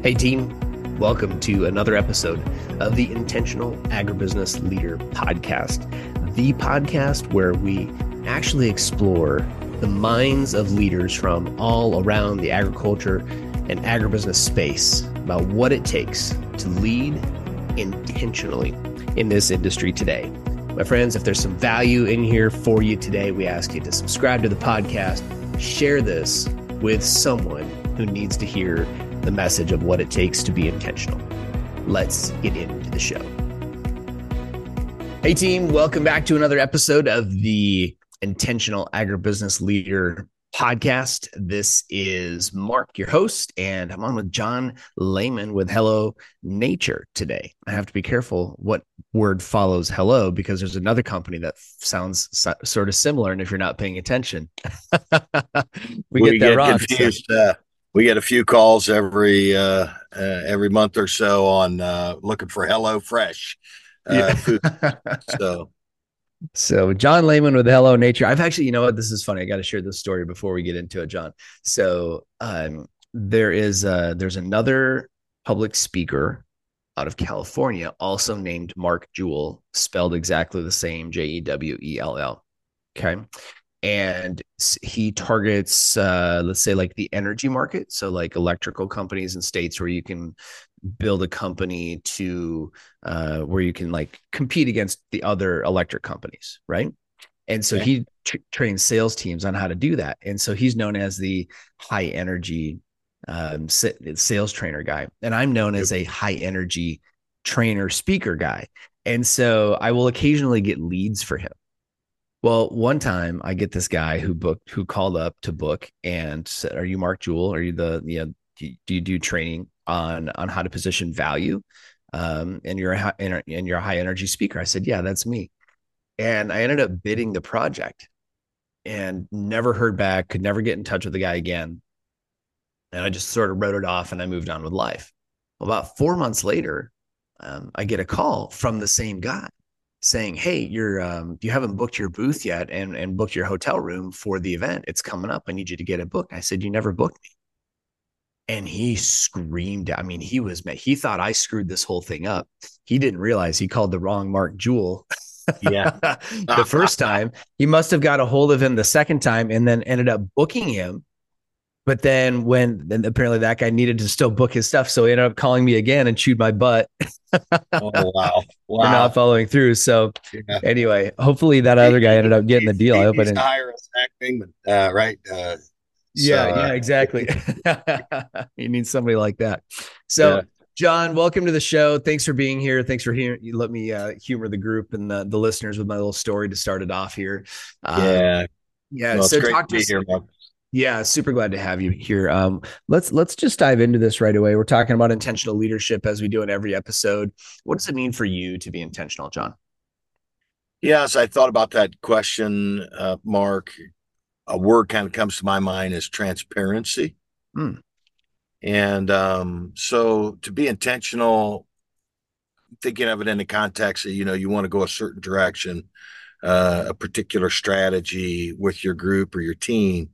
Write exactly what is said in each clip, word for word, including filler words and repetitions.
Hey team, welcome to another episode of the Intentional Agribusiness Leader Podcast, the podcast where we actually explore the minds of leaders from all around the agriculture and agribusiness space about what it takes to lead intentionally in this industry today. My friends, if there's some value in here for you today, we ask you to subscribe to the podcast, share this with someone who needs to hear the message of what it takes to be intentional. Let's get into the show. Hey team, welcome back to another episode of the Intentional Agribusiness Leader Podcast. This is Mark, your host, and I'm on with John Layman with Hello Nature today. I have to be careful what word follows hello because there's another company that sounds so, sort of similar, and if you're not paying attention, we, we get that get wrong. confused. So. Uh, we get a few calls every uh, uh, every month or so on uh, looking for Hello Fresh uh, yeah. food. So. So John Layman with Hello Nature. I've actually, you know what, this is funny. I got to share this story before we get into it, John. So um, there is uh, there's another public speaker out of California, also named Mark Jewell, spelled exactly the same, J E W E L L. Okay. And he targets, uh, let's say, like the energy market. So like electrical companies in states where you can build a company to uh, where you can like compete against the other electric companies, right? And so okay. he tr- trains sales teams on how to do that. And so he's known as the high energy um, sales trainer guy. And I'm known yep. as a high energy trainer speaker guy. And so I will occasionally get leads for him. Well, one time I get this guy who booked, who called up to book and said, "Are you Mark Jewell? Are you the, you know, do you do, you do training on, on how to position value? Um, and you're a, and you're a high energy speaker." I said, "Yeah, that's me." And I ended up bidding the project and never heard back, could never get in touch with the guy again. And I just sort of wrote it off and I moved on with life. Well, about four months later, um, I get a call from the same guy saying, "Hey, you're um, you haven't booked your booth yet and, and booked your hotel room for the event. It's coming up. I need you to get it booked." I said, "You never booked me." And he screamed. I mean, he was, he thought I screwed this whole thing up. He didn't realize he called the wrong Mark Jewell. Yeah. The first time. He must have got a hold of him the second time and then ended up booking him. But then when then apparently that guy needed to still book his stuff. So he ended up calling me again and chewed my butt. Oh, wow. Wow. For not following through. So yeah. Anyway, hopefully that other guy ended up getting the deal. He, I hope I didn't hire a acting, uh, right. Uh, yeah, so, yeah, uh, exactly. You need somebody like that. So yeah. John, welcome to the show. Thanks for being here. Thanks for hearing. You let me uh, humor the group and the, the listeners with my little story to start it off here. Um, yeah. Yeah. Well, so it's great talk to be us, here, Mark. Yeah, super glad to have you here. Um, let's let's just dive into this right away. We're talking about intentional leadership as we do in every episode. What does it mean for you to be intentional, John? Yes, I thought about that question, uh, Mark. A word kind of comes to my mind is transparency. Hmm. And um, so to be intentional, thinking of it in the context that, you know, you want to go a certain direction, uh, a particular strategy with your group or your team.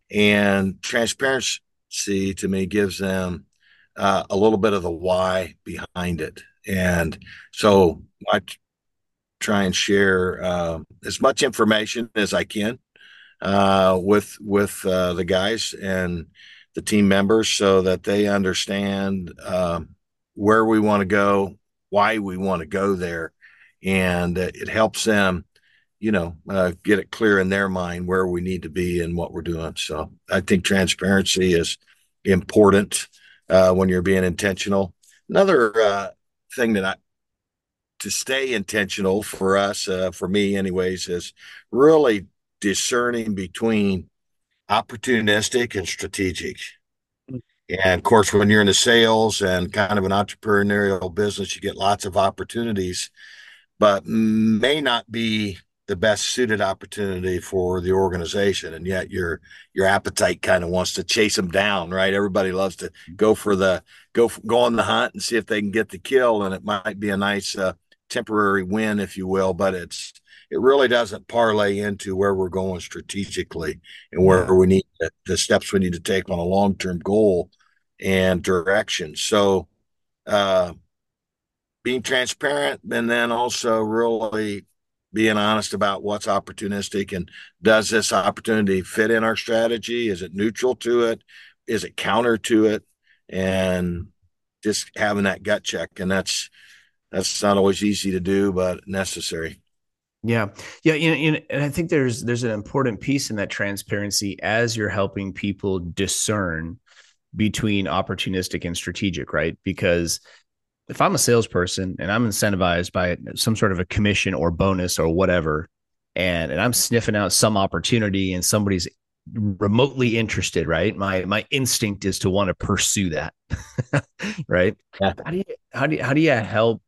And transparency to me gives them uh, a little bit of the why behind it. And so I try and share uh, as much information as I can uh, with with uh, the guys and the team members so that they understand um, where we want to go, why we want to go there. And uh, it helps them you know, uh, get it clear in their mind where we need to be and what we're doing. So I think transparency is important uh, when you're being intentional. Another uh, thing that I, to stay intentional for us, uh, for me anyways, is really discerning between opportunistic and strategic. And of course, when you're in the sales and kind of an entrepreneurial business, you get lots of opportunities, but may not be the best suited opportunity for the organization. And yet your, your appetite kind of wants to chase them down, right? Everybody loves to go for the, go, for, go on the hunt and see if they can get the kill. And it might be a nice uh, temporary win, if you will, but it's, it really doesn't parlay into where we're going strategically and where yeah. we need to, the steps we need to take on a long-term goal. and direction. So, uh, being transparent and then also really being honest about what's opportunistic and does this opportunity fit in our strategy? Is it neutral to it? Is it counter to it? And just having that gut check. And that's, that's not always easy to do, but necessary. Yeah. Yeah. You know, you know, and I think there's there's an important piece in that transparency as you're helping people discern between opportunistic and strategic, right? Because if I'm a salesperson and I'm incentivized by some sort of a commission or bonus or whatever, and and I'm sniffing out some opportunity and somebody's remotely interested, right? My my instinct is to want to pursue that, right? Yeah. How do you how do you, how do you help?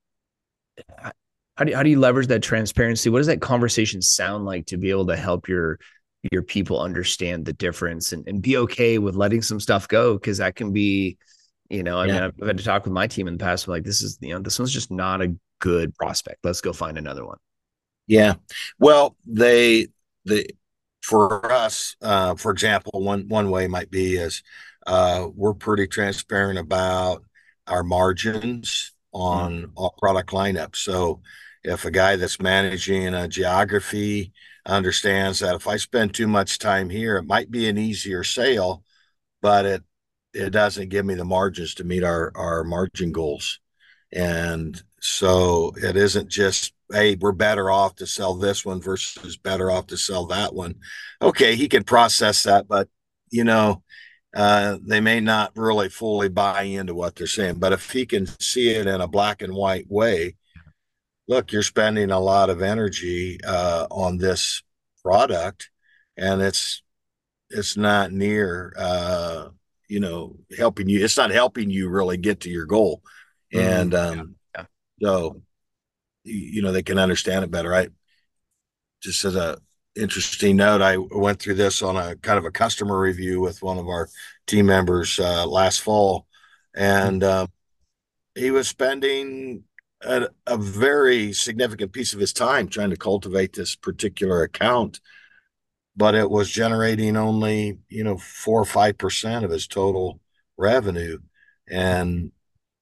How do you, how do you leverage that transparency? What does that conversation sound like to be able to help your your people understand the difference and, and be okay with letting some stuff go? Because that can be, you know, I Yeah. mean, I've, I've had to talk with my team in the past. I'm like, this is, you know, this one's just not a good prospect. Let's go find another one. Yeah. Well, they, the, for us, uh, for example, one, one way might be is, uh, we're pretty transparent about our margins Mm, on our product lineup. So if a guy that's managing a geography understands that if I spend too much time here, it might be an easier sale, but it, it doesn't give me the margins to meet our, our margin goals. And so it isn't just, hey, we're better off to sell this one versus better off to sell that one. Okay, he can process that, but you know, uh, they may not really fully buy into what they're saying. But if he can see it in a black and white way, look, you're spending a lot of energy uh, on this product, and it's it's not near uh, you know helping you. It's not helping you really get to your goal. mm, And yeah, um, yeah. so, you know, they can understand it better. I just as a interesting note, I went through this on a kind of a customer review with one of our team members uh, last fall, Mm, and um, he was spending a, a very significant piece of his time trying to cultivate this particular account, but it was generating only, you know, four or five percent of his total revenue. And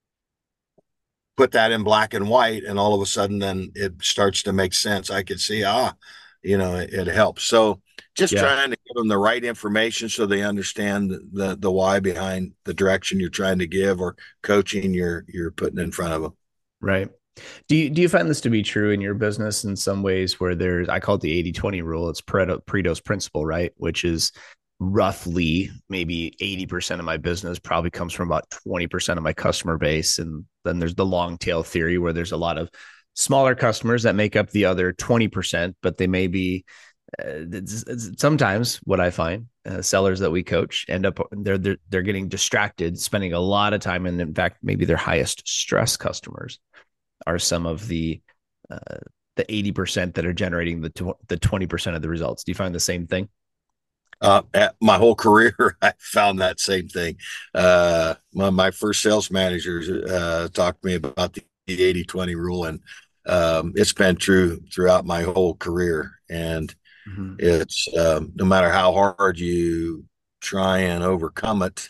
put that in black and white, and all of a sudden then it starts to make sense. I could see, ah, you know, it, it helps. So just yeah. trying to give them the right information so they understand the, the the why behind the direction you're trying to give or coaching you're you're putting in front of them. Right. Do you do you find this to be true in your business in some ways where there's I call it the eighty twenty rule. It's Pareto, Pareto's principle, right? Which is roughly maybe eighty percent of my business probably comes from about twenty percent of my customer base. And then there's the long tail theory where there's a lot of smaller customers that make up the other twenty percent, but they may be uh, it's, it's sometimes what I find uh, sellers that we coach end up they're, they're they're getting distracted, spending a lot of time, and in fact, maybe their highest stress customers are some of the uh, the eighty percent that are generating the tw- the twenty percent of the results. Do you find the same thing? Uh, at my whole career, I found that same thing. Uh, my, my first sales managers uh, talked to me about the eighty twenty rule, and um, it's been true throughout my whole career. And Mm-hmm. it's um, no matter how hard you try and overcome it,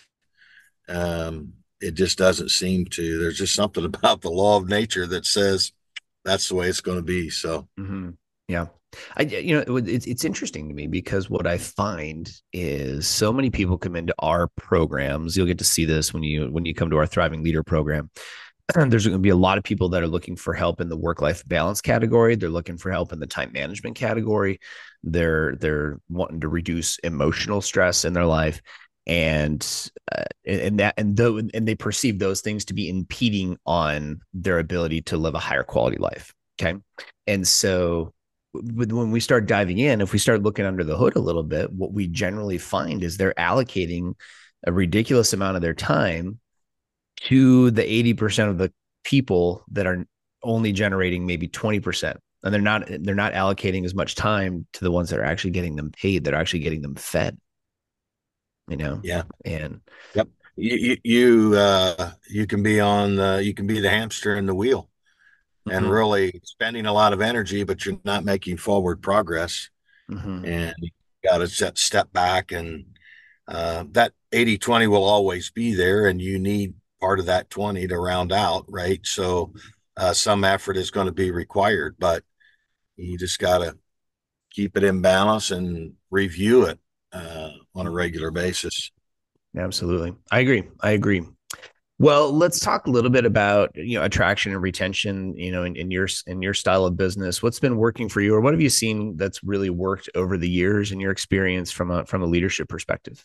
um, it just doesn't seem to. There's just something about the law of nature that says that's the way it's going to be. So, Mm-hmm. Yeah. I, you know, it, it's it's interesting to me because what I find is so many people come into our programs. You'll get to see this when you when you come to our Thriving Leader program. There's going to be a lot of people that are looking for help in the work life balance category. They're looking for help in the time management category. They're they're wanting to reduce emotional stress in their life, and uh, and that and though and they perceive those things to be impeding on their ability to live a higher quality life. Okay, and so when we start diving in, if we start looking under the hood a little bit, what we generally find is they're allocating a ridiculous amount of their time to the eighty percent of the people that are only generating maybe twenty percent. And they're not they're not allocating as much time to the ones that are actually getting them paid, that are actually getting them fed, you know. yeah. And Yep. You you you, uh, you can be on uh, you can be the hamster in the wheel and mm-hmm, really spending a lot of energy, but you're not making forward progress. mm-hmm, And you got to set step back and uh, that eighty twenty will always be there, and you need part of that twenty to round out, right? So uh, some effort is going to be required, but you just got to keep it in balance and review it uh, on a regular basis. Absolutely. I agree. I agree. Well, let's talk a little bit about, you know, attraction and retention, you know, in, in your in your style of business. What's been working for you, or what have you seen that's really worked over the years in your experience from a from a leadership perspective?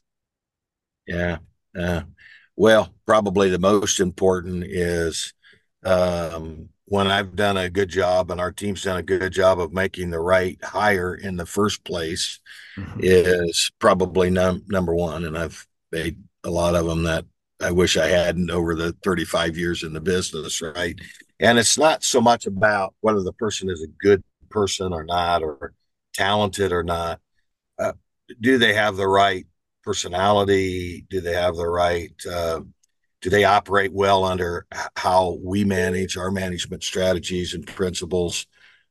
Yeah. Uh, well, probably the most important is um, when I've done a good job and our team's done a good job of making the right hire in the first place Mhm. is probably num- number one. And I've made a lot of them that I wish I hadn't over the thirty-five years in the business, right? And it's not so much about whether the person is a good person or not, or talented or not. Uh, do they have the right personality? Do they have the right? Uh, do they operate well under how we manage our management strategies and principles?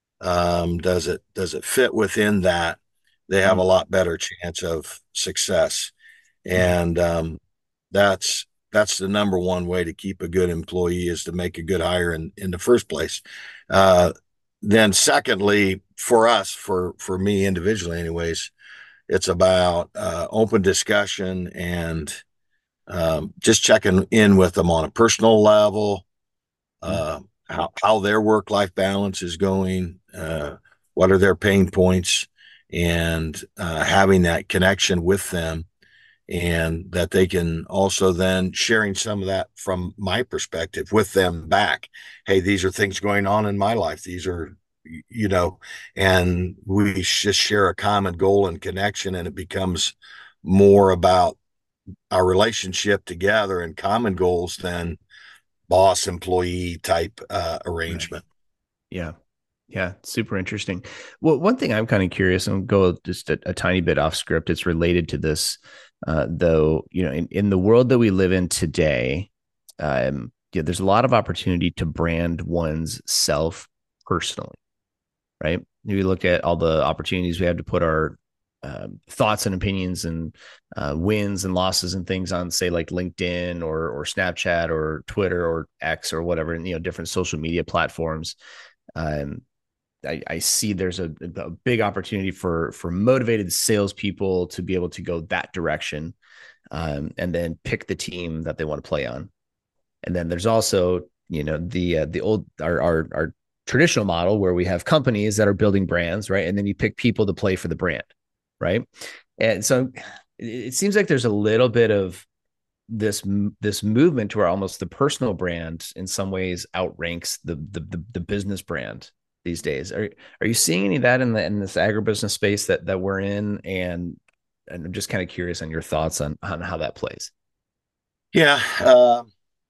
Um, does it does it fit within that? They have a lot better chance of success, Mhm. and um, that's that's the number one way to keep a good employee is to make a good hire in in the first place. Uh, then, secondly, for us, for for me individually, anyways, it's about uh, open discussion and um, just checking in with them on a personal level, Mhm. uh, how, how their work life balance is going, uh, what are their pain points, and uh, having that connection with them. And that they can also then sharing some of that from my perspective with them back. Hey, these are things going on in my life. These are, you know, and we just share a common goal and connection, and it becomes more about our relationship together and common goals than boss employee type uh, Right. arrangement. Yeah. Yeah. Super interesting. Well, one thing I'm kind of curious and go just a, a tiny bit off script. It's related to this, uh, though, you know, in, in the world that we live in today, um, yeah, there's a lot of opportunity to brand one's self personally, right? We look at all the opportunities we have to put our uh, thoughts and opinions and uh, wins and losses and things on, say, like LinkedIn or or Snapchat or Twitter or X or whatever, and you know, different social media platforms. Um, I, I see there's a, a big opportunity for for motivated salespeople to be able to go that direction, um, and then pick the team that they want to play on. And then there's also, you know, the uh, the old our, our our traditional model where we have companies that are building brands, right? And then you pick people to play for the brand, right? And so it seems like there's a little bit of this this movement to where almost the personal brand in some ways outranks the the the, the business brand these days. Are are you seeing any of that in the in this agribusiness space that that we're in? And and I'm just kind of curious on your thoughts on on how that plays. Yeah, uh,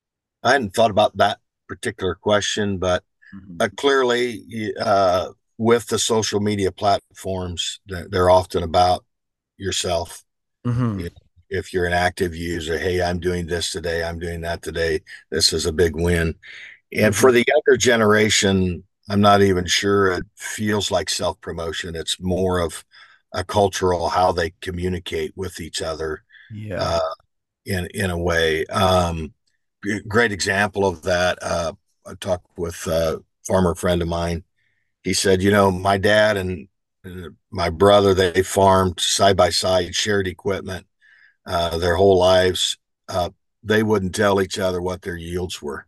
I hadn't thought about that particular question, but Mm-hmm. uh, clearly, uh, with the social media platforms, they're, they're often about yourself. Mm-hmm. You know, if you're an active user, hey, I'm doing this today, I'm doing that today. This is a big win. And Mm-hmm. for the younger generation, I'm not even sure it feels like self promotion. It's more of a cultural how they communicate with each other Yeah. uh, in in a way. Um, great example of that. Uh, I talked with a farmer friend of mine. He said, you know, my dad and uh, my brother, they farmed side by side, shared equipment uh, their whole lives. Uh, they wouldn't tell each other what their yields were.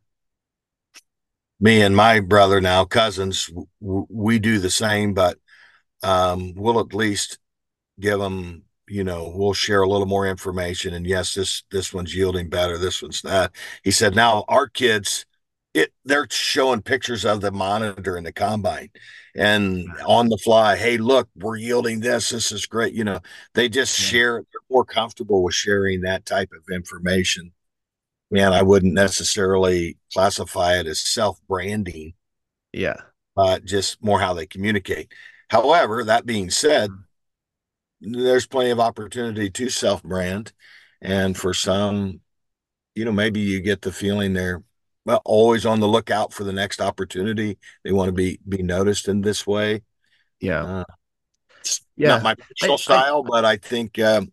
Me and my brother, now cousins, w- we do the same, but um, we'll at least give them, you know, we'll share a little more information. And yes, this this one's yielding better, this one's not. He said, now our kids, it they're showing pictures of the monitor and the combine and on the fly, hey, look, we're yielding this. This is great. You know, they just Yeah. share, they're more comfortable with sharing that type of information. And I wouldn't necessarily classify it as self-branding, Yeah. uh, just more how they communicate. However, that being said, there's plenty of opportunity to self brand. And for some, you know, maybe you get the feeling they're well always on the lookout for the next opportunity. They want to be be noticed in this way. Yeah. Uh, it's not Yeah. my personal I, I, style, but I think um,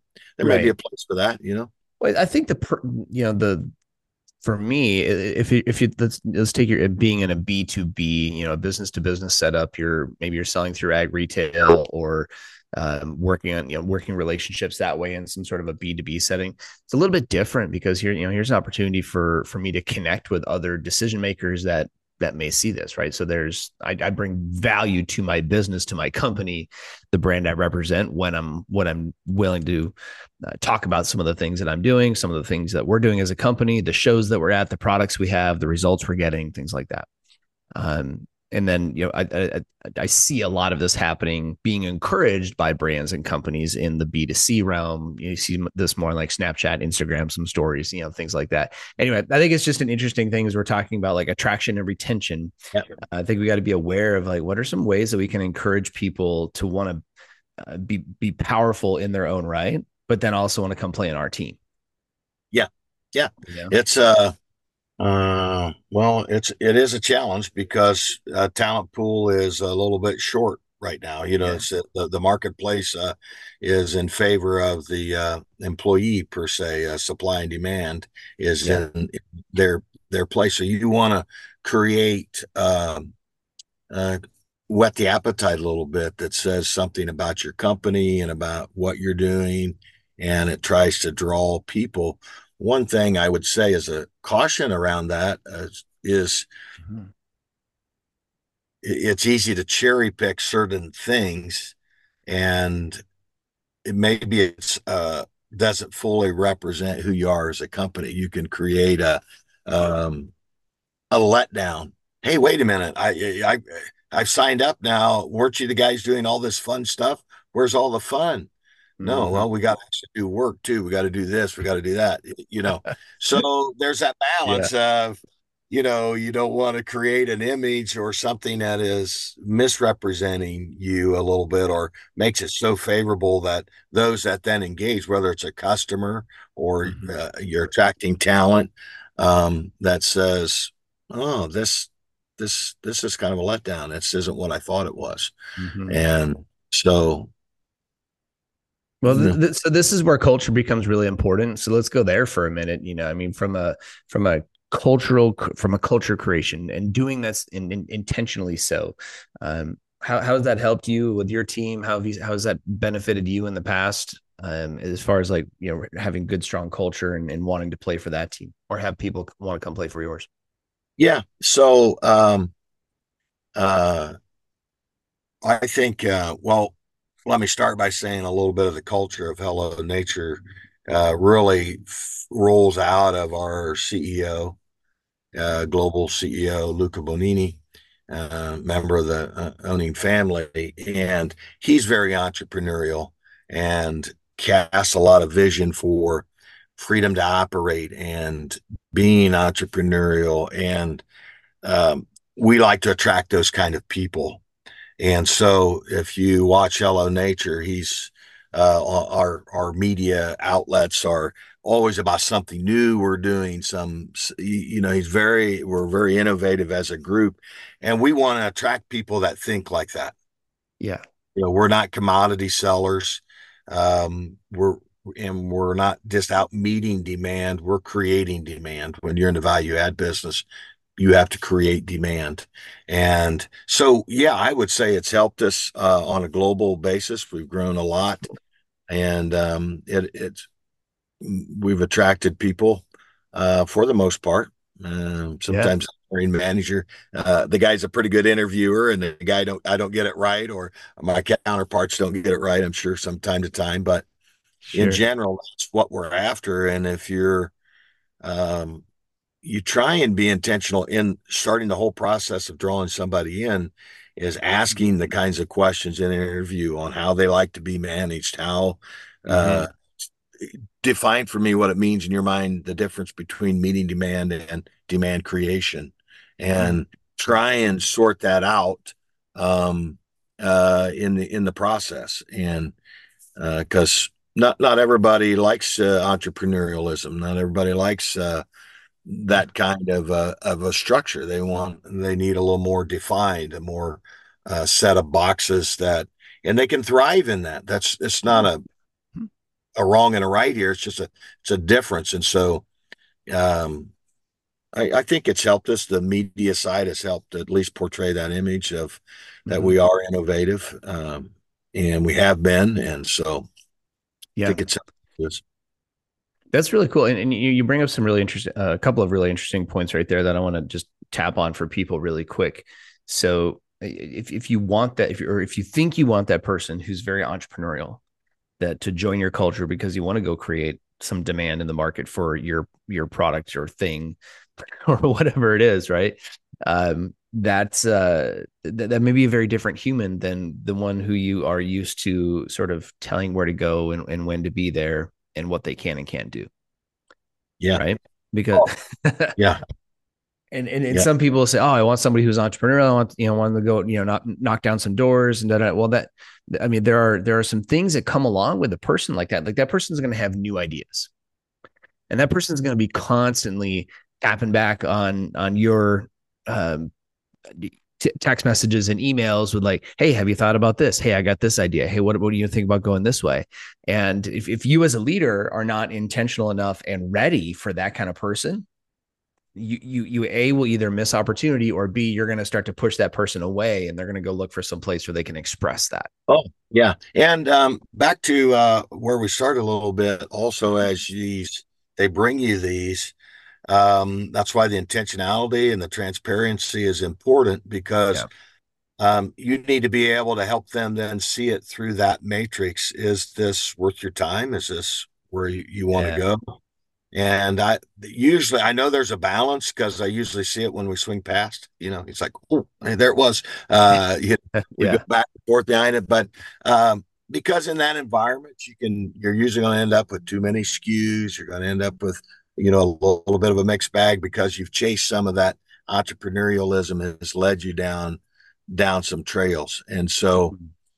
there may be a Right. place for that, you know? Well, I think the per, you know the for me, if you if you let's let's take your being in a B two B, you know, business to business setup, you're maybe you're selling through ag retail or um, working on you know working relationships that way in some sort of a B two B setting. It's a little bit different because here you know here's an opportunity for for me to connect with other decision makers that that may see this, right? So there's I, I bring value to my business, to my company, the brand I represent when I'm when I'm willing to uh, talk about some of the things that I'm doing, some of the things that we're doing as a company, the shows that we're at, the products we have, the results we're getting, things like that. Um, and then you know I, I I see a lot of this happening, being encouraged by brands and companies in the B two C realm. You see this more like Snapchat, Instagram, some stories, you know, things like that. Anyway, I think it's just an interesting thing as we're talking about like attraction and retention. Yeah. I think we got to be aware of like what are some ways that we can encourage people to want to uh, be be powerful in their own right, but then also want to come play in our team. Yeah. Yeah. You know? It's, uh, uh, well, it's, it is a challenge because uh, talent pool is a little bit short right now. You know, Yeah. it's the, the marketplace uh, is in favor of the uh, employee per se. Uh, supply and demand is Yeah. in their their place. So you want to create, um, uh, whet the appetite a little bit that says something about your company and about what you're doing, and it tries to draw people. One thing I would say as a caution around that is, is Mhm. it's easy to cherry pick certain things, and it maybe it's uh, doesn't fully represent who you are as a company. You can create a um, a letdown. Hey, wait a minute. I I I've signed up now. Weren't you the guys doing all this fun stuff? Where's all the fun? No, Mhm. well, we got to actually do work too. We got to do this. We got to do that. You know, so there's that Yeah. balance of, you know, you don't want to create an image or something that is misrepresenting you a little bit or makes it so favorable that those that then engage, whether it's a customer or Mhm. uh, you're attracting talent, um, that says, "Oh, this, this, this is kind of a letdown. This isn't what I thought it was." Mhm. And so, Well, you th- know, th- so this is where culture becomes really important. So let's go there for a minute. You know, I mean, from a from a cultural from a culture creation and doing this in, in, intentionally. So, um, how how has that helped you with your team? How have you, how has that benefited you in the past? Um, as far as like you know having good strong culture and, and wanting to play for that team or have people want to come play for yours. yeah. So, um, uh, I think, uh, well, let me start by saying a little bit of the culture of Hello Nature uh, really f- rolls out of our C E O, uh, global C E O, Luca Bonini, uh, member of the uh, owning family. And he's very entrepreneurial and casts a lot of vision for freedom to operate and being entrepreneurial. And um, we like to attract those kind of people. And so if you watch Hello Nature, he's uh, our our media outlets are always about something new we're doing. Some, you know, he's very we're very innovative as a group, and we want to attract people that think like that. Yeah. You know, we're not commodity sellers. Um, we're and we're not just out meeting demand. We're creating demand. When you're in the value add business, you have to create demand. And so, yeah, I would say it's helped us uh, on a global basis. We've grown a lot, and um, it, it's we've attracted people uh, for the most part. Um, Yeah. sometimes hiring manager, uh, the guy's a pretty good interviewer, and the guy don't I don't get it right, or my counterparts don't get it right. I'm sure from time to time, but in Sure. general, that's what we're after. And if you're um, you try and be intentional in starting the whole process of drawing somebody in is asking the kinds of questions in an interview on how they like to be managed, how Mm-hmm. uh, define for me what it means in your mind, the difference between meeting demand and demand creation, Mm-hmm. and try and sort that out um, uh, in the in the process. And because uh, not not everybody likes uh, entrepreneurialism, not everybody likes uh, that kind of a, of a structure. They want they need a little more defined, a more uh, set of boxes that, and they can thrive in that. That's it's not a a wrong and a right here. It's just a it's a difference. And so um, I, I think it's helped us. The media side has helped at least portray that image of that Mhm. we are innovative, um, and we have been. And so I Yeah. think it's helped us. That's really cool. And, and you, you bring up some really interesting, uh, a couple of really interesting points right there that I want to just tap on for people really quick. So if, if you want that, if you, or if you think you want that person who's very entrepreneurial, that to join your culture because you want to go create some demand in the market for your, your product or thing or whatever it is, right? Um, that's uh, th- that may be a very different human than the one who you are used to sort of telling where to go and, and when to be there and what they can and can't do, Yeah. right? Because Oh, yeah. and, and and Yeah. some people say, oh, I want somebody who's entrepreneurial. I want you know want to go you know knock knock down some doors and da, well that I mean there are there are some things that come along with a person like that. Like that person's going to have new ideas, and that person's going to be constantly tapping back on on your um, t- text messages and emails with like, hey, have you thought about this? Hey, I got this idea. Hey, what, what do you think about going this way? And if, if you as a leader are not intentional enough and ready for that kind of person, you, you, you A, will either miss opportunity, or B, you're going to start to push that person away and they're going to go look for some place where they can express that. Oh, yeah. And um, back to uh, where we started a little bit, also as these, they bring you these. Um, that's why the intentionality and the transparency is important because Yeah. um, you need to be able to help them then see it through that matrix. Is this worth your time? Is this where you, you want to Yeah. go? And I usually, I know there's a balance because I usually see it when we swing past, you know, it's like, oh, hey, there it was. Uh, you, we go Yeah. back and forth behind it. But um, because in that environment, you can, you're usually going to end up with too many S K Us. You're going to end up with, you know, a little, little bit of a mixed bag because you've chased some of that entrepreneurialism has led you down, down some trails. And so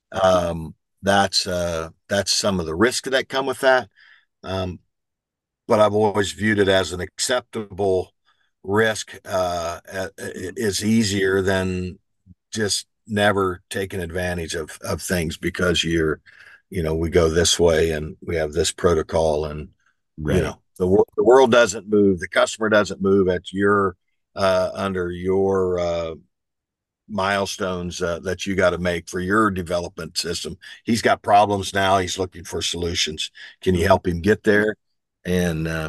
um, that's, uh, that's some of the risk that come with that. Um, but I've always viewed it as an acceptable risk. Uh, is easier than just never taking advantage of of things because you're, you know, we go this way and we have this protocol, and you Right. know, the world the world doesn't move, the customer doesn't move at your uh, under your uh, milestones uh, that you got to make for your development system. He's got problems now. He's looking for solutions. Can you Mhm. help him get there? And uh,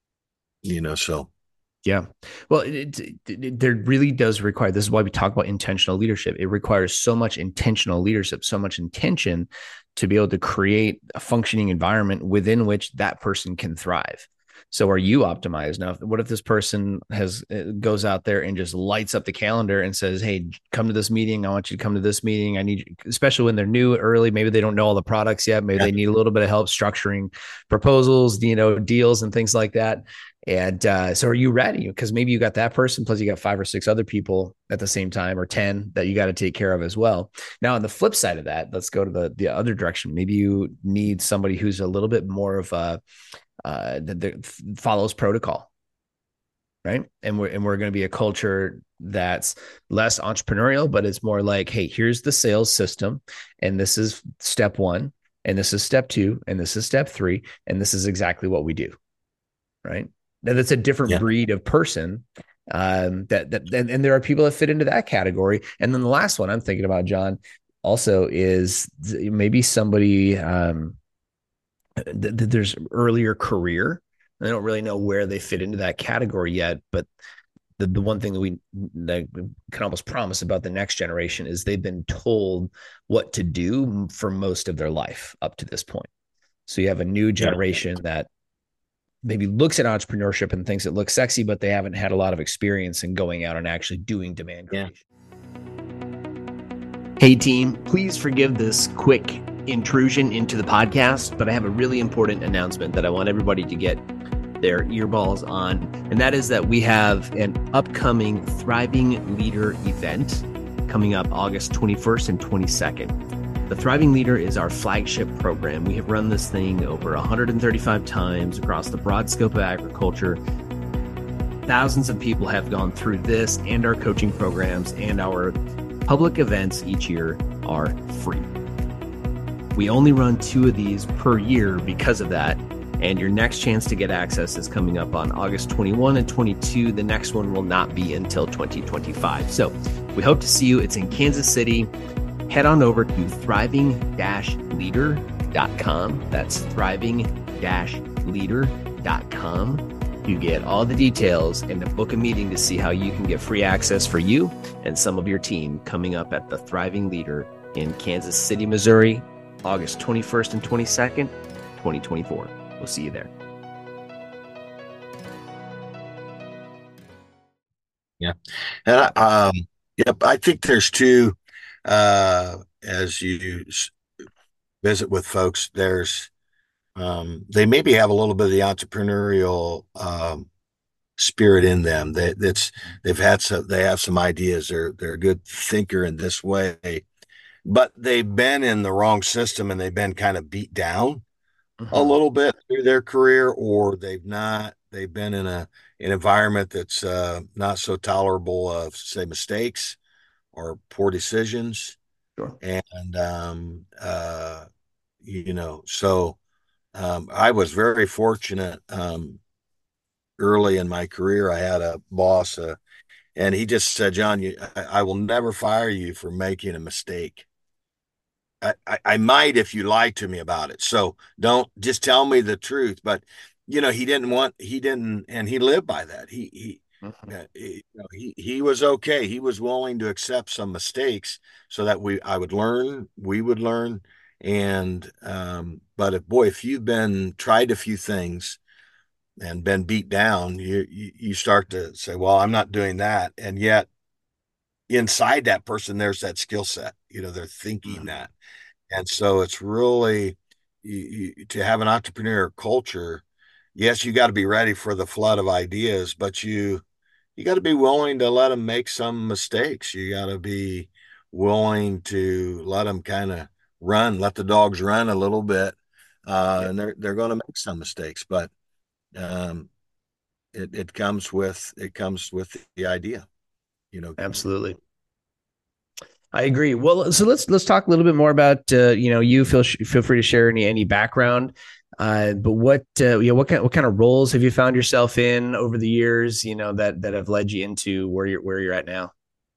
you know, so Yeah. Well, it, it, it, there really does require, this is why we talk about intentional leadership. It requires so much intentional leadership, so much intention to be able to create a functioning environment within which that person can thrive. So are you optimized? Now, what if this person has uh, goes out there and just lights up the calendar and says, hey, come to this meeting. I want you to come to this meeting. I need you, especially when they're new early, maybe they don't know all the products yet. Maybe yeah, they need a little bit of help structuring proposals, you know, deals and things like that. And uh, so are you ready? Because maybe you got that person, plus you got five or six other people at the same time, or ten that you got to take care of as well. Now, on the flip side of that, let's go to the, the other direction. Maybe you need somebody who's a little bit more of a, uh, that, that follows protocol, right? And we're, and we're going to be a culture that's less entrepreneurial, but it's more like, hey, here's the sales system. And this is step one. And this is step two. And this is step three. And this is exactly what we do, right? Now that's a different yeah, breed of person. Um, that that and, and there are people that fit into that category. And then the last one I'm thinking about, John, also is maybe somebody um, th- th- there's earlier career. I don't really know where they fit into that category yet, but the, the one thing that we, that we can almost promise about the next generation is they've been told what to do for most of their life up to this point. So you have a new yeah. generation that maybe looks at entrepreneurship and thinks it looks sexy, but they haven't had a lot of experience in going out and actually doing demand Yeah. creation. Hey team, please forgive this quick intrusion into the podcast, but I have a really important announcement that I want everybody to get their earballs on. And that is that we have an upcoming Thriving Leader event coming up August twenty-first and twenty-second. The Thriving Leader is our flagship program. We have run this thing over one hundred thirty-five times across the broad scope of agriculture. Thousands of people have gone through this and our coaching programs, and our public events each year are free. We only run two of these per year because of that. And your next chance to get access is coming up on August twenty-first and twenty-second. The next one will not be until twenty twenty-five. So we hope to see you. It's in Kansas City. Head on over to thriving dash leader dot com. That's thriving dash leader dot com. You get all the details and to book a meeting to see how you can get free access for you and some of your team coming up at the Thriving Leader in Kansas City, Missouri, August twenty-first and twenty-second, twenty twenty-four. We'll see you there. Yeah. And I, um, yep, I think there's two, uh, as you s- visit with folks, there's, um, they maybe have a little bit of the entrepreneurial, um, spirit in them. They, that's, they've had some, they have some ideas. They're, they're a good thinker in this way, but they've been in the wrong system and they've been kind of beat down a Mm-hmm. little bit through their career, or they've not, they've been in a an environment that's uh, not so tolerable of, say, mistakes or poor decisions. Sure. And um, uh, you know, so um, I was very fortunate um, early in my career. I had a boss, uh, and he just said, "John, you, I, I will never fire you for making a mistake. I, I, I might if you lie to me about it. So don't just tell me the truth." But you know, he didn't want, he didn't, and he lived by that. He he Mm-hmm. uh, he, you know, he he was okay. He was willing to accept some mistakes so that we I would learn, we would learn. And um, but if boy, if you've been tried a few things and been beat down, you you, you start to say, well, I'm not doing that. And yet inside that person, there's that skill set. You know, they're thinking Mm-hmm. that. And so it's really you, you, to have an entrepreneur culture. Yes, you got to be ready for the flood of ideas, but you you got to be willing to let them make some mistakes. You got to be willing to let them kind of run, let the dogs run a little bit, uh, Yep. and they're they're going to make some mistakes, but um, it it comes with it comes with the idea, you know. Absolutely. I agree. Well, so let's let's talk a little bit more about uh, you know you feel feel free to share any any background. Uh, but what uh, you know what kind what kind of roles have you found yourself in over the years? You know that that have led you into where you're where you're at now.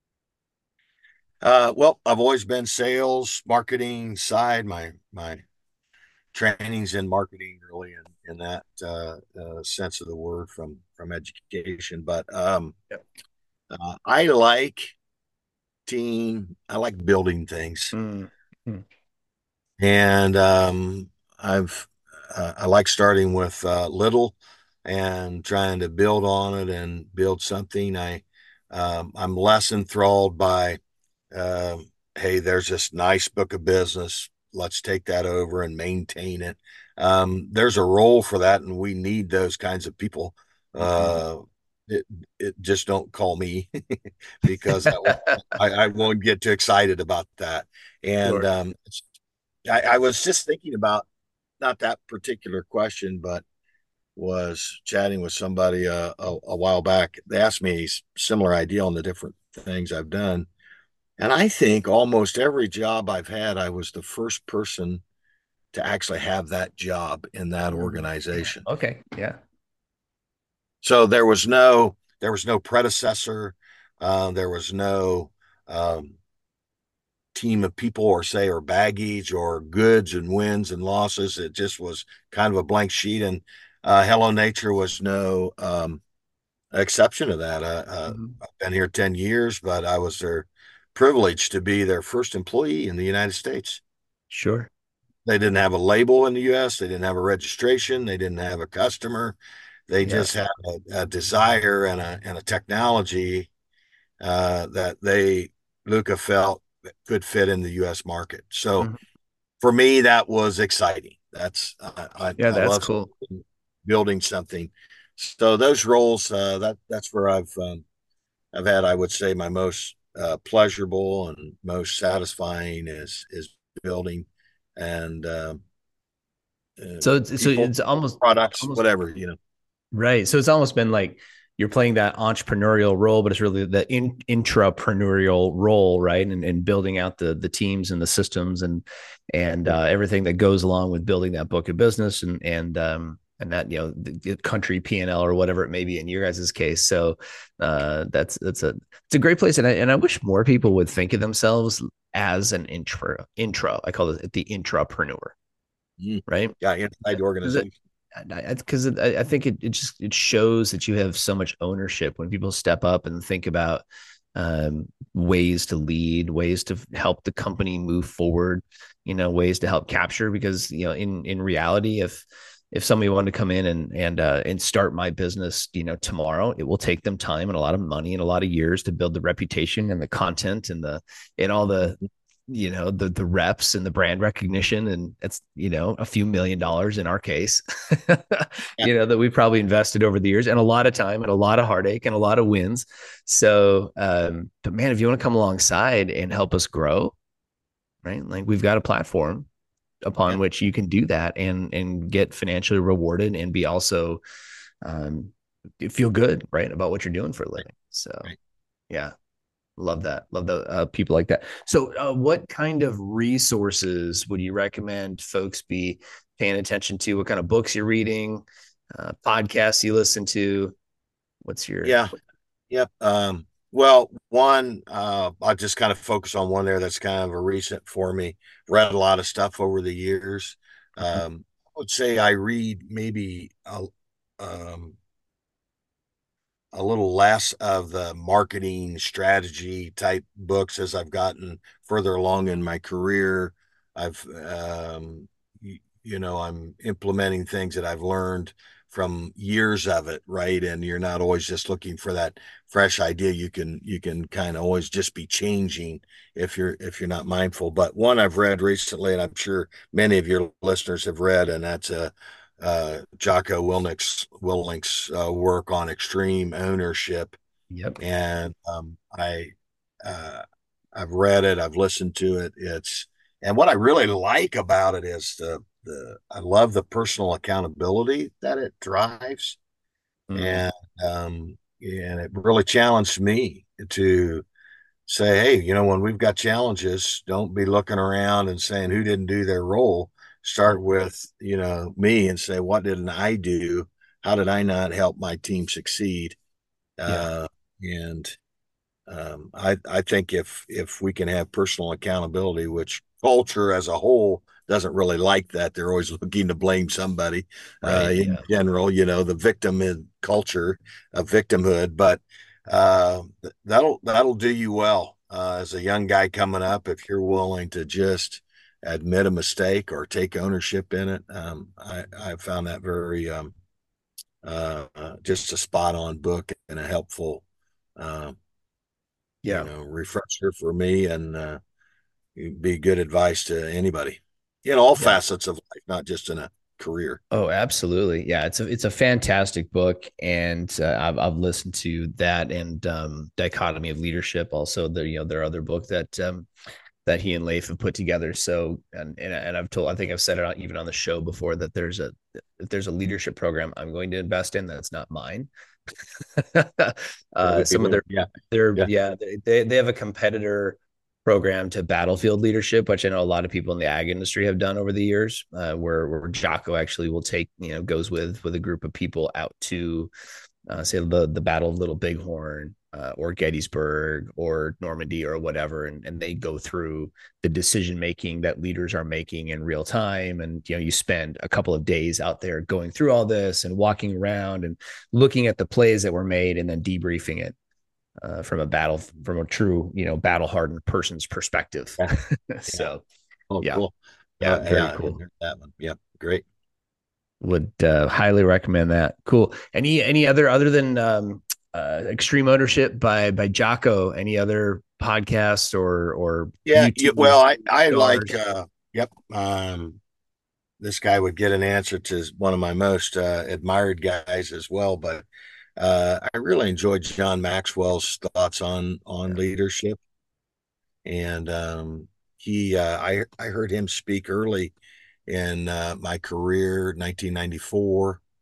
Uh, well, I've always been sales, marketing side. My my trainings in marketing really in, in that uh, uh, sense of the word from from education. But um, Yep. uh, I like team. I like building things, Mm. Mm. and um, I've uh, I like starting with uh, little and trying to build on it and build something. I um, I'm less enthralled by um, hey, there's this nice book of business. Let's take that over and maintain it. Um, there's a role for that, and we need those kinds of people. Mhm. Uh, it, it just don't call me because I won't, I, I won't get too excited about that. And Sure. um, I, I was just thinking about not that particular question, but was chatting with somebody uh, a, a while back. They asked me a similar idea on the different things I've done. And I think almost every job I've had, I was the first person to actually have that job in that Mm. organization. Okay. Yeah. So there was no there was no predecessor. Uh, there was no um, team of people or say or baggage or goods and wins and losses. It just was kind of a blank sheet. And uh, Hello Nature was no um, exception to that. Uh, uh, Mhm. I've been here ten years, but I was their privileged to be their first employee in the United States. Sure. They didn't have a label in the U S. They didn't have a registration. They didn't have a customer. They Yeah. just had a, a desire and a and a technology uh, that they Luca felt could fit in the U S market. So Mhm. for me, that was exciting. That's I I, Yeah. I That's love cool. building something. So those roles uh, that that's where I've um, I've had, I would say, my most uh, pleasurable and most satisfying is is building and uh, uh, So it's so people, it's almost products, almost whatever, you know. right. So it's almost been like you're playing that entrepreneurial role, but it's really the in, intrapreneurial role, right? And, and building out the the teams and the systems and and uh, everything that goes along with building that book of business and and um, and that you know the, the country P and L or whatever it may be in your guys' case. So uh, that's that's a it's a great place, and I and I wish more people would think of themselves as an intro intro. I call it the intrapreneur, Mm. right? Yeah, inside the organization. Because I, I think it, it just it shows that you have so much ownership when people step up and think about um, ways to lead, ways to help the company move forward, you know, ways to help capture. Because you know, in in reality, if if somebody wanted to come in and and uh, and start my business, you know, tomorrow, it will take them time and a lot of money and a lot of years to build the reputation and the content and the and all the you know the the reps and the brand recognition, and it's you know a few million dollars in our case Yeah. you know that we probably invested over the years, and a lot of time and a lot of heartache and a lot of wins. So um but man, if you want to come alongside and help us grow, right, like we've got a platform upon Yeah. which you can do that and and get financially rewarded and be also um feel good, right, about what you're doing for a Right. living. So Right. yeah, love that. Love the uh, people like that. So, uh, what kind of resources would you recommend folks be paying attention to? What kind of books you're reading, uh, podcasts you listen to? What's your Yeah. Yep. Um, well, one, uh, I'll just kind of focus on one there that's kind of a recent for me. Read a lot of stuff over the years. Um, I would say I read maybe a, um, a little less of the marketing strategy type books as I've gotten further along in my career. I've, um, you, you know, I'm implementing things that I've learned from years of it, right? And you're not always just looking for that fresh idea. You can you can kind of always just be changing if you're if you're not mindful. But one I've read recently, and I'm sure many of your listeners have read, and that's a uh, Jocko Willnick's Willlink's uh, work on extreme ownership, Yep. and um, I uh, I've read it, I've listened to it. It's and what I really like about it is the the I love the personal accountability that it drives, Mm, and um, and it really challenged me to say, hey, you know, when we've got challenges, don't be looking around and saying who didn't do their role. Start with, you know, me and say, what didn't I do? How did I not help my team succeed? yeah. Uh, and um, I, I think if if we can have personal accountability, which culture as a whole doesn't really like that, they're always looking to blame somebody. Uh, Right. in Yeah. general, you know, the victim in culture of victimhood, but uh, that'll that'll do you well uh, as a young guy coming up if you're willing to just admit a mistake or take ownership in it. Um, I I found that very um, uh, uh, just a spot on book and a helpful. Uh, you Yeah. know, refresher for me and uh, be good advice to anybody in all Yeah. facets of life, not just in a career. Oh, absolutely. Yeah, it's a it's a fantastic book, and uh, I've I've listened to that and um, Dichotomy of Leadership. Also, the you know their other book that um, that he and Leif have put together. So, and, and and I've told, I think I've said it even on the show before, that there's a if there's a leadership program I'm going to invest in that's not mine. uh, some of their Yeah. their Yeah. yeah they they have a competitor program to battlefield leadership, which I know a lot of people in the ag industry have done over the years, uh, where where Jocko actually will take you know goes with with a group of people out to uh, say the the Battle of Little Bighorn, uh, or Gettysburg or Normandy or whatever, and, and they go through the decision making that leaders are making in real time, and you know you spend a couple of days out there going through all this and walking around and looking at the plays that were made and then debriefing it. Uh, from a battle, from a true, you know, battle hardened person's perspective. Yeah. Yeah. So, Oh, yeah, cool. yeah, Uh, very yeah. I didn't cool. hear that one. Yep. Great. Would uh, highly recommend that. Cool. Any any other other than um, uh, Extreme Ownership by by Jocko? Any other podcasts or or Yeah. You, YouTube well, I, I like, stars? uh, yep. Um, this guy would get an answer to one of my most uh, admired guys as well. But uh, I really enjoyed John Maxwell's thoughts on on Yeah. leadership. And um, he, uh, I, I heard him speak early in uh, my career, nineteen ninety-four,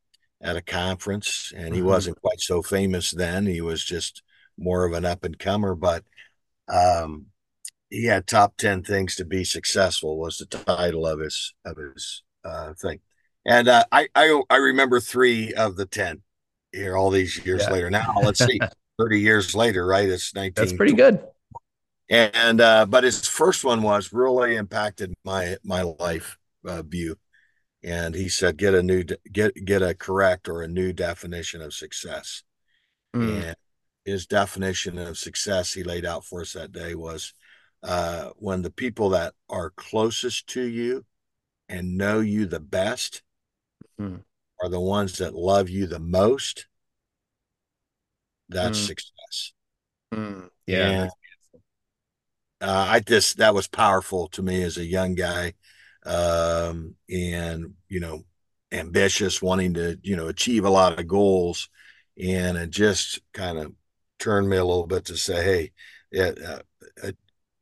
at a conference, and he Mhm. wasn't quite so famous then. He was just more of an up and comer, but um, he had top ten things to be successful was the title of his of his uh, thing. And uh, I, I I remember three of the ten here all these years Yeah. later. Now let's see, thirty years later, right? It's That's nineteen pretty good. and uh, but his first one was really impacted my my life uh, view. And he said, get a new get get a correct or a new definition of success. Mm, And his definition of success he laid out for us that day was uh, when the people that are closest to you and know you the best mm, are the ones that love you the most, that's mm, success. mm. Yeah. And uh, I just that was powerful to me as a young guy, um, and you know, ambitious, wanting to you know achieve a lot of goals, and it just kind of turned me a little bit to say, hey, it, uh, uh,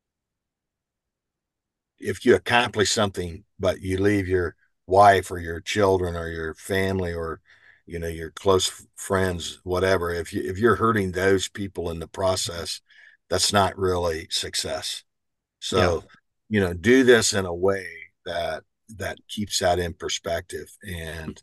if you accomplish something, but you leave your wife or your children or your family or you know your close friends, whatever, if you if you're hurting those people in the process, that's not really success. Yeah. So, you know, do this in a way that that keeps that in perspective. And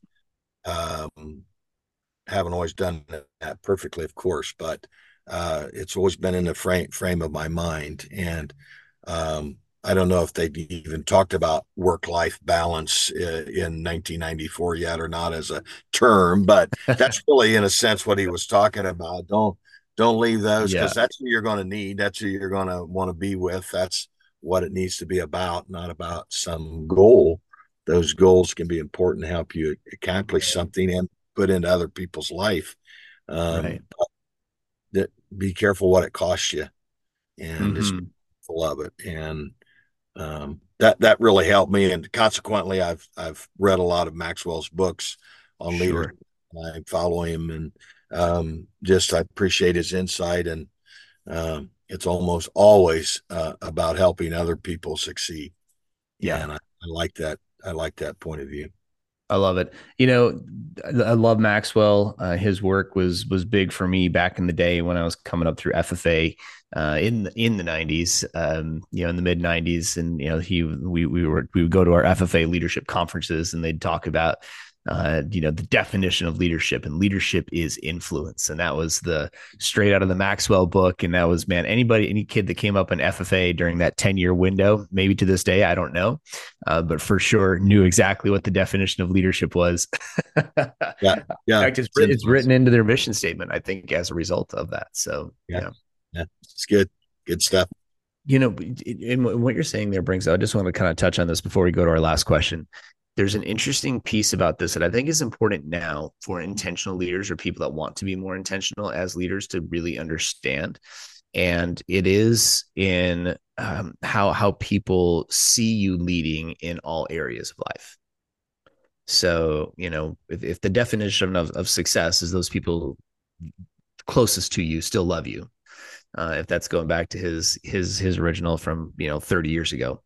um, haven't always done that perfectly, of course, but uh, it's always been in the frame frame of my mind. And um, I don't know if they've even talked about work life balance uh, in nineteen ninety-four yet or not as a term, but that's really, in a sense, what he was talking about. Don't don't leave those Yeah. because that's who you're going to need. That's who you're going to want to be with. That's what it needs to be about, not about some goal. Those goals can be important to help you accomplish something and put into other people's life. Right. Um, that be careful what it costs you, and just be Hmm. careful of it. And um, that that really helped me. And consequently, I've I've read a lot of Maxwell's books on leadership. Sure. I follow him, and um, just I appreciate his insight. And um, it's almost always uh, about helping other people succeed. Yeah. And I, I like that. I like that point of view. I love it. You know, I love Maxwell. Uh, his work was was big for me back in the day when I was coming up through F F A uh, in the, in the nineties. Um, you know, in the mid nineties, and you know, he we we were we would go to our F F A leadership conferences, and they'd talk about uh, you know, the definition of leadership, and leadership is influence. And that was the straight out of the Maxwell book. And that was, man, anybody, any kid that came up in F F A during that ten year window, maybe to this day, I don't know, uh, but for sure knew exactly what the definition of leadership was. In Yeah, yeah, fact, it's, it's it's influence. written into their mission statement, I think, as a result of that. So, Yeah, yeah. yeah, it's good, good stuff. You know, in what you're saying there brings, I just want to kind of touch on this before we go to our last question. There's an interesting piece about this that I think is important now for intentional leaders or people that want to be more intentional as leaders to really understand. And it is in um, how how people see you leading in all areas of life. So, you know, if, if the definition of, of success is those people closest to you still love you, uh, if that's going back to his his his original from, you know, thirty years ago,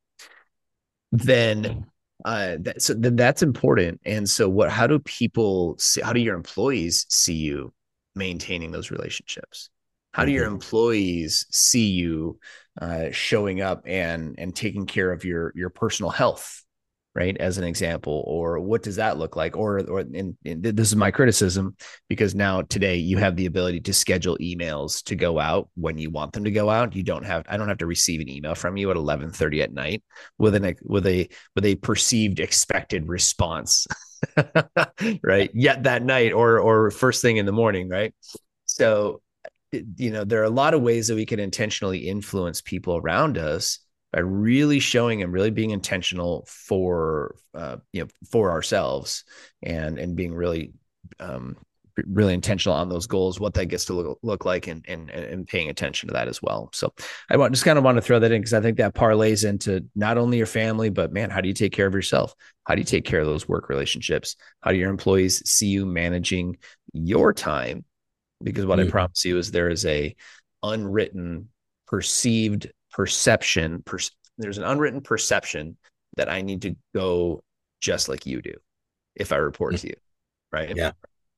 then uh that, so then that's important. And so what, how do people see, how do your employees see you maintaining those relationships? How do your Mhm. employees see you uh showing up and and taking care of your your personal health, right, as an example? Or what does that look like? Or or in, in, this is my criticism, because now today you have the ability to schedule emails to go out when you want them to go out. You don't have, I don't have to receive an email from you at eleven thirty at night with an with a with a perceived expected response right, yet that night, or or first thing in the morning, right? So, you know, there are a lot of ways that we can intentionally influence people around us by really showing and really being intentional for uh, you know, for ourselves, and and being really um, really intentional on those goals, what that gets to look, look like, and, and and paying attention to that as well. So I want, just kind of want to throw that in because I think that parlays into not only your family, but man, how do you take care of yourself? How do you take care of those work relationships? How do your employees see you managing your time? Because what I Mhm. promise you is there is a unwritten perceived perception. Per, there's an unwritten perception that I need to go just like you do if I report to you, right? Yeah,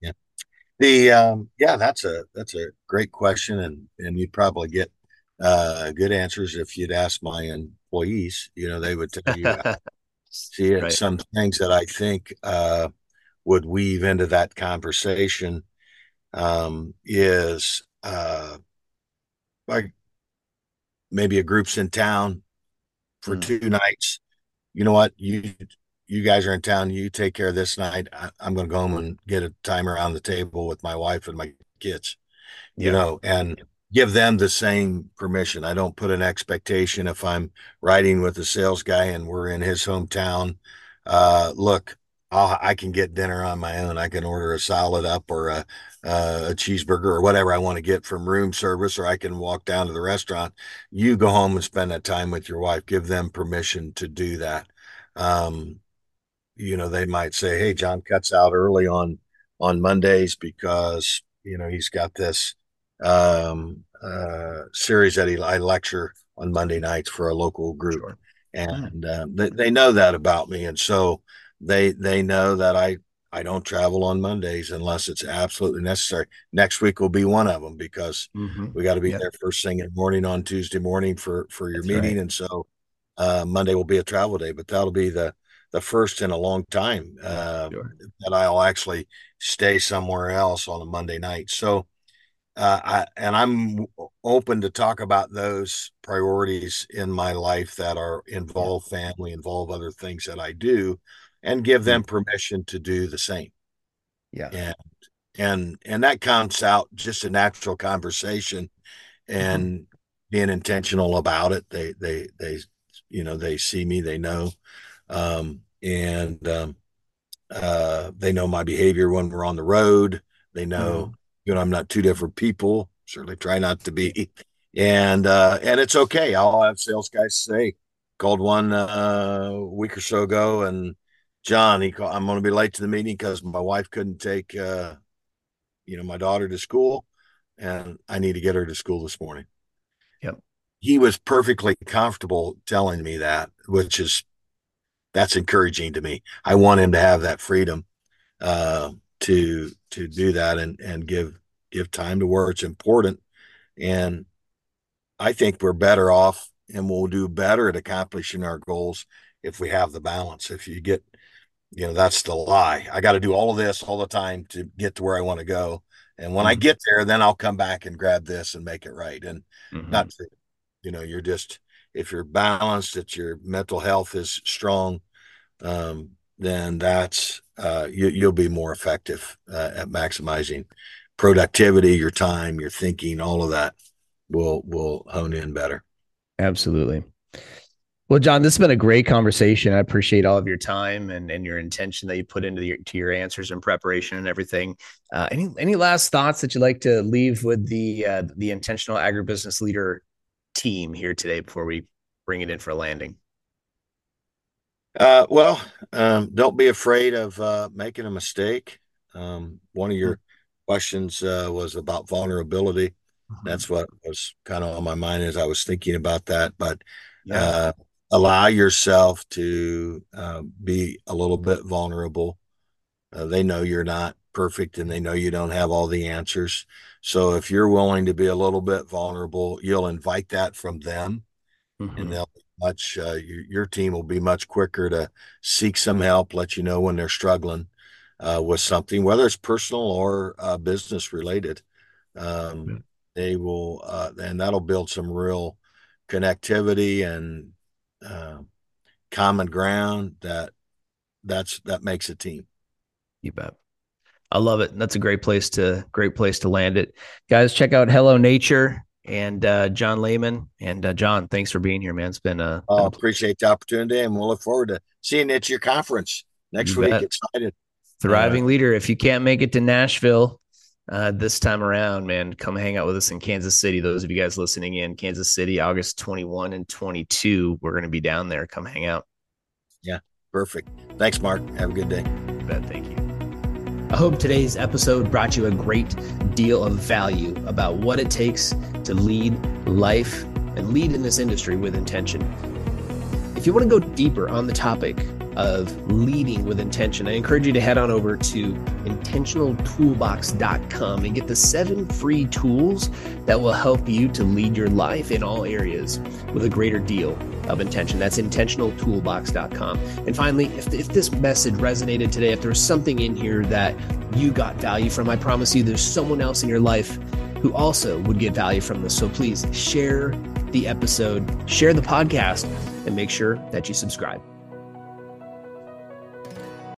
The um, yeah, that's a that's a great question, and and you'd probably get uh, good answers if you'd ask my employees. You know, they would tell you. See, it's Right. some things that I think uh, would weave into that conversation um, is uh, like maybe a group's in town for Mm, two nights. You know what? You you guys are in town. You take care of this night. I, I'm going to go home and get a time around the table with my wife and my kids. You yeah. know, and give them the same permission. I don't put an expectation if I'm riding with a sales guy and we're in his hometown. Uh, look, I'll, I can get dinner on my own. I can order a salad up or a, uh, a cheeseburger or whatever I want to get from room service, or I can walk down to the restaurant. You go home and spend that time with your wife. Give them permission to do that. Um, you know, they might say, "Hey, John cuts out early on on Mondays because you know he's got this um, uh, series that he I lecture on Monday nights for a local group, Sure. Mm, and uh, they they know that about me, and so they they know that I I don't travel on Mondays unless it's absolutely necessary. Next week will be one of them because hmm. we got to be Yep. there first thing in the morning on Tuesday morning for for your That's right. meeting, and so uh, Monday will be a travel day, but that'll be the the first in a long time um, Sure. that I'll actually stay somewhere else on a Monday night. So, uh, I, and I'm open to talk about those priorities in my life that are Yeah. involve family, involve other things that I do, and give Mm, them permission to do the same. yeah. And and and that counts out just a natural conversation Hmm. and being intentional about it. They they they you know they see me, they know, um, and um, uh, they know my behavior when we're on the road. They know, Hmm. you know, I'm not two different people. Certainly try not to be. And uh, and it's okay. I'll have sales guys say, called one uh, a week or so ago, and John, he called, I'm going to be late to the meeting because my wife couldn't take, uh, you know, my daughter to school, and I need to get her to school this morning. Yep. He was perfectly comfortable telling me that, which is that's encouraging to me. I want him to have that freedom uh, to to do that and and give give time to where it's important. And I think we're better off and we'll do better at accomplishing our goals if we have the balance. If you get, you know, that's the lie. I got to do all of this all the time to get to where I want to go. And when I Hmm. get there, then I'll come back and grab this and make it right. And Hmm. not true. You know, you're just if you're balanced, that your mental health is strong, um, then that's uh, you, you'll be more effective uh, at maximizing productivity, your time, your thinking, all of that will will hone in better. Absolutely. Well, John, this has been a great conversation. I appreciate all of your time and, and your intention that you put into your to your answers and preparation and everything. Uh, any any last thoughts that you'd like to leave with the uh, the intentional agribusiness leader team here today before we bring it in for a landing? Uh, well, um, don't be afraid of uh, making a mistake. Um, one of your questions uh, was about vulnerability. Mm-hmm. That's what was kind of on my mind as I was thinking about that. But Yeah. uh, allow yourself to uh, be a little bit vulnerable. Uh, they know you're not perfect and they know you don't have all the answers. So if you're willing to be a little bit vulnerable, you'll invite that from them and Mm-hmm. they'll be much, uh, your, your team will be much quicker to seek some help, let you know when they're struggling uh, with something, whether it's personal or uh, business related. Um, they will, uh, and that'll build some real connectivity and uh, common ground that that's that makes a team. You bet. I love it. That's a great place to great place to land it. Guys, check out Hello Nature and uh, John Lehman. And uh, John, thanks for being here, man. It's been a been Uh, a pleasure. appreciate the opportunity, and we'll look forward to seeing you at your conference You next week. bet. Excited. Uh, Thriving leader. If you can't make it to Nashville uh, this time around, man, come hang out with us in Kansas City. Those of you guys listening in Kansas City, August twenty-first and twenty-second, we're going to be down there. Come hang out. yeah, perfect. Thanks, Mark. Have a good day. You bet. Thank you. I hope today's episode brought you a great deal of value about what it takes to lead life and lead in this industry with intention. If you want to go deeper on the topic of leading with intention, I encourage you to head on over to intentional toolbox dot com and get the seven free tools that will help you to lead your life in all areas with a greater deal of intention. That's intentional toolbox dot com. And finally, if, if this message resonated today, if there's something in here that you got value from, I promise you there's someone else in your life who also would get value from this. So please share the episode, share the podcast, and make sure that you subscribe.